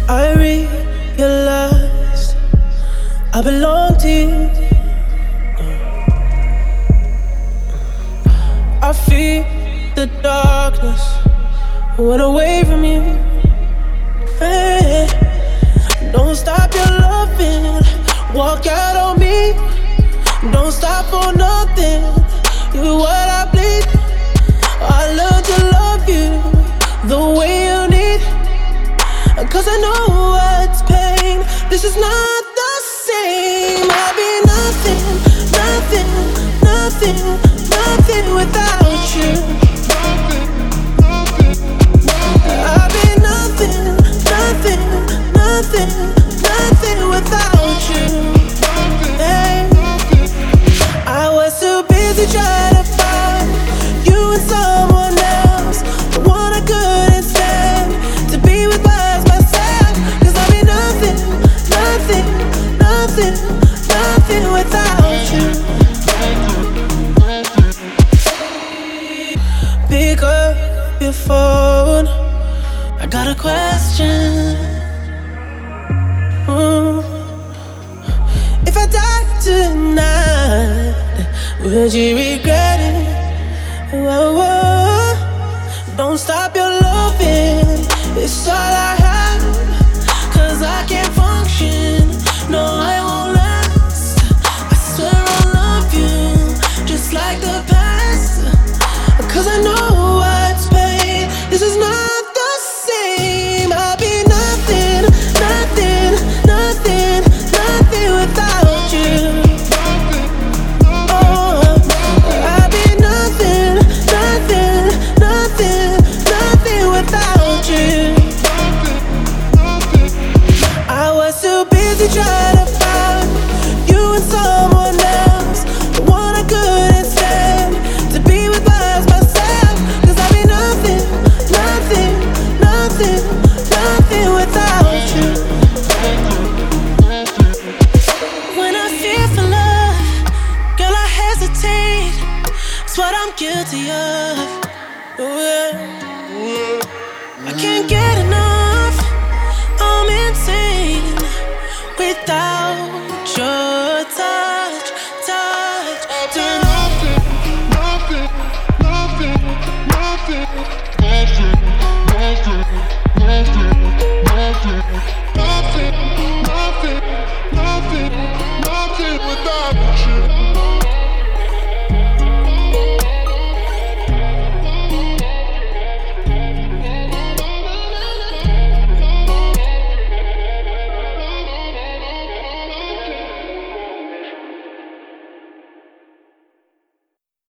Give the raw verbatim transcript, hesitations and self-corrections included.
I realized I belong to you. I feel the darkness went away from you. Hey, don't stop your loving, walk out on me. Don't stop for nothing, you're what I bleed. I learned to love you the way you need, cause I know what's pain. This is not the same. I'll be nothing, nothing, nothing, nothing without you. I'll be nothing, nothing, nothing, nothing without you. Hey. I was too busy trying to find you and someone else, the one I couldn't stand to be with by myself. Cause I'll be nothing, nothing, nothing, nothing without you. Pick up your phone, I got a question. Mm. If I die tonight, would you regret it? Whoa, whoa. Don't stop your loving, it's all I have. Cause I can't function, no I won't last. I swear I love you, just like the past. Cause I know what's pain, this is not the same. I'll be nothing, nothing, nothing, nothing without you. Try to find you and someone else, the one I couldn't stand to be with by myself. Cause I'll be nothing, nothing, nothing, nothing without you. When I fear for love, girl I hesitate. It's what I'm guilty of. Oh, yeah. I can't get enough, I'm insane.